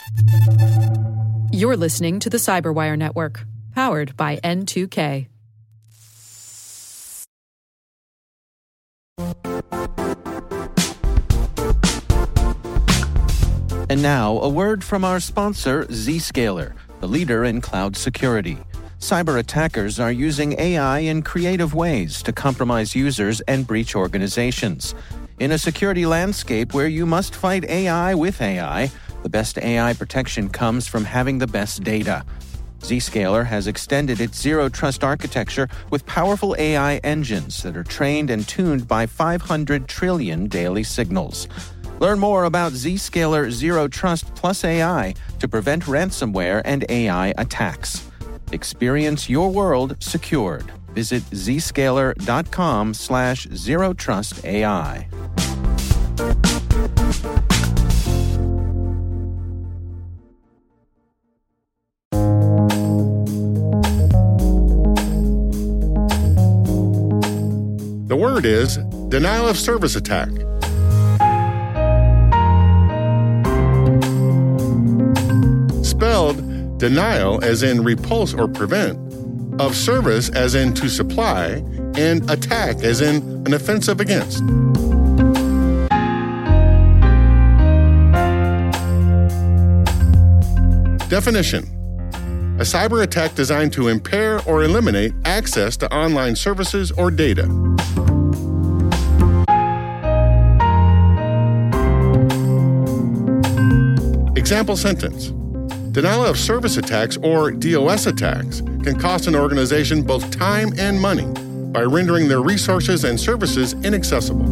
You're listening to the Cyberwire Network, powered by N2K. And now, a word from our sponsor, Zscaler, the leader in cloud security. Cyber attackers are using AI in creative ways to compromise users and breach organizations. In a security landscape where you must fight AI with AI, the best AI protection comes from having the best data. Zscaler has extended its zero-trust architecture with powerful AI engines that are trained and tuned by 500 trillion daily signals. Learn more about Zscaler Zero Trust Plus AI to prevent ransomware and AI attacks. Experience your world secured. Visit zscaler.com/zerotrustai. The word is denial of service attack. Spelled denial as in repulse or prevent, of service as in to supply, and attack as in an offensive against. Definition: a cyber attack designed to impair or eliminate access to online services or data. Example sentence: denial of service attacks, or DOS attacks, can cost an organization both time and money by rendering their resources and services inaccessible.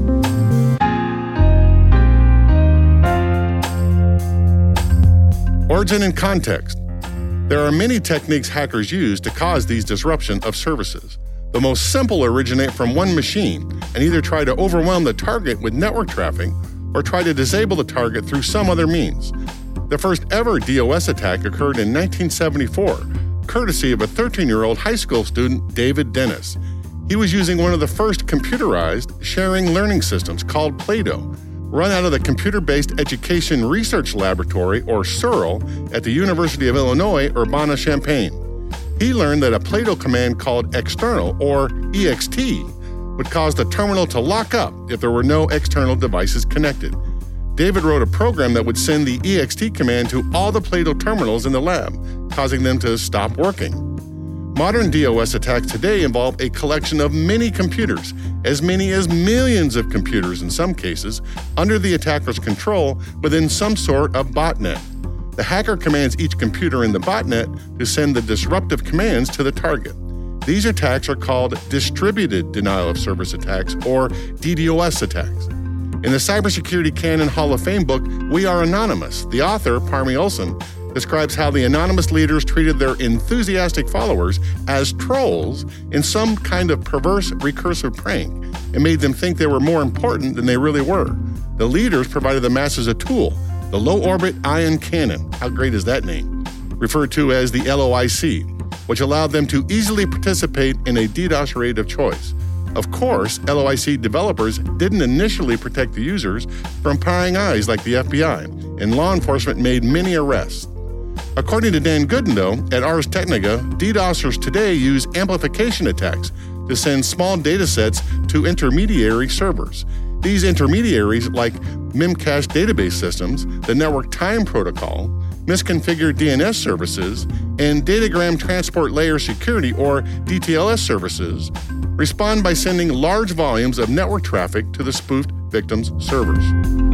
Origin and context. There are many techniques hackers use to cause these disruption of services. The most simple originate from one machine and either try to overwhelm the target with network traffic or try to disable the target through some other means. The first ever DOS attack occurred in 1974, courtesy of a 13-year-old high school student, David Dennis. He was using one of the first computerized sharing learning systems called Play-Doh, run out of the Computer-Based Education Research Laboratory, or CERL, at the University of Illinois, Urbana-Champaign. He learned that a Play-Doh command called external, or EXT, would cause the terminal to lock up if there were no external devices connected. David wrote a program that would send the EXT command to all the Play-Doh terminals in the lab, causing them to stop working. Modern DOS attacks today involve a collection of many computers, as many as millions of computers in some cases, under the attacker's control within some sort of botnet. The hacker commands each computer in the botnet to send the disruptive commands to the target. These attacks are called distributed denial of service attacks, or DDoS attacks. In the Cybersecurity Canon Hall of Fame book, We Are Anonymous, the author, Parmi Olson, describes how the anonymous leaders treated their enthusiastic followers as trolls in some kind of perverse recursive prank and made them think they were more important than they really were. The leaders provided the masses a tool, the Low Orbit Ion Cannon, how great is that name, referred to as the LOIC, which allowed them to easily participate in a DDoS raid of choice. Of course, LOIC developers didn't initially protect the users from prying eyes like the FBI, and law enforcement made many arrests. According to Dan Gooden, though, at Ars Technica, DDoSers today use amplification attacks to send small data sets to intermediary servers. These intermediaries, like Memcache database systems, the Network Time Protocol, misconfigured DNS services, and Datagram Transport Layer Security, or DTLS services, respond by sending large volumes of network traffic to the spoofed victims' servers.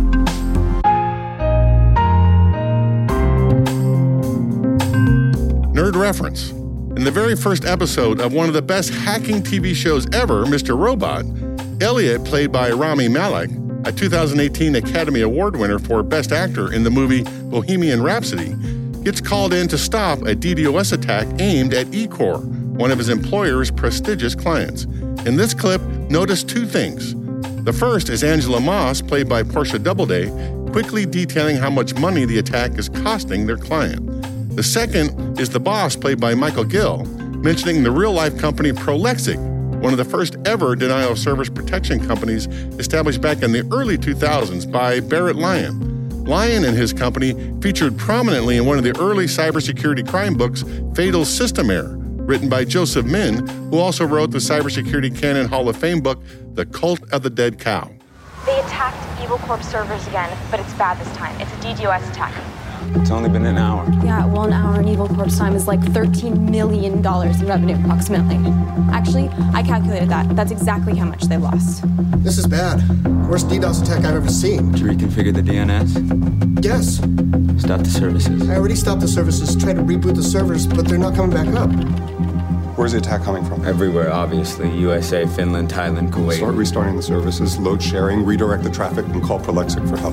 Nerd reference. In the very first episode of one of the best hacking TV shows ever, Mr. Robot, Elliot, played by Rami Malek, a 2018 Academy Award winner for Best Actor in the movie Bohemian Rhapsody, gets called in to stop a DDoS attack aimed at eCore, one of his employer's prestigious clients. In this clip, notice two things. The first is Angela Moss, played by Portia Doubleday, quickly detailing how much money the attack is costing their client. The second is the boss, played by Michael Gill, mentioning the real-life company Prolexic, one of the first ever denial-of-service protection companies established back in the early 2000s by Barrett Lyon. Lyon and his company featured prominently in one of the early cybersecurity crime books, Fatal System Error, written by Joseph Min, who also wrote the Cybersecurity Canon Hall of Fame book, The Cult of the Dead Cow. They attacked Evil Corp servers again, but it's bad this time. It's a DDoS attack. It's only been an hour. Yeah, well, an hour in Evil Corp's time is like $13 million in revenue, approximately. Actually, I calculated that. That's exactly how much they lost. This is bad. Worst DDoS attack I've ever seen. Did you reconfigure the DNS? Yes. Stop the services. I already stopped the services, tried to reboot the servers, but they're not coming back up. Where's the attack coming from? Everywhere, obviously. USA, Finland, Thailand, Kuwait. Start restarting the services, load sharing, redirect the traffic, and call Prolexic for help.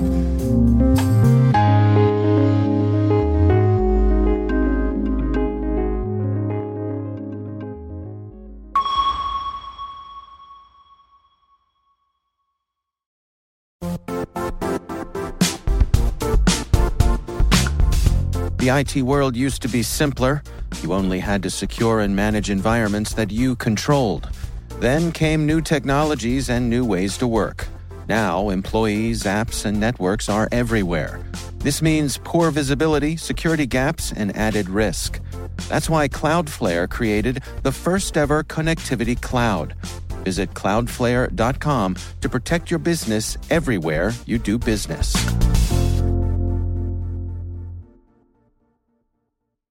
The IT world used to be simpler. You only had to secure and manage environments that you controlled. Then came new technologies and new ways to work. Now, employees, apps, and networks are everywhere. This means poor visibility, security gaps, and added risk. That's why Cloudflare created the first-ever connectivity cloud. Visit cloudflare.com to protect your business everywhere you do business.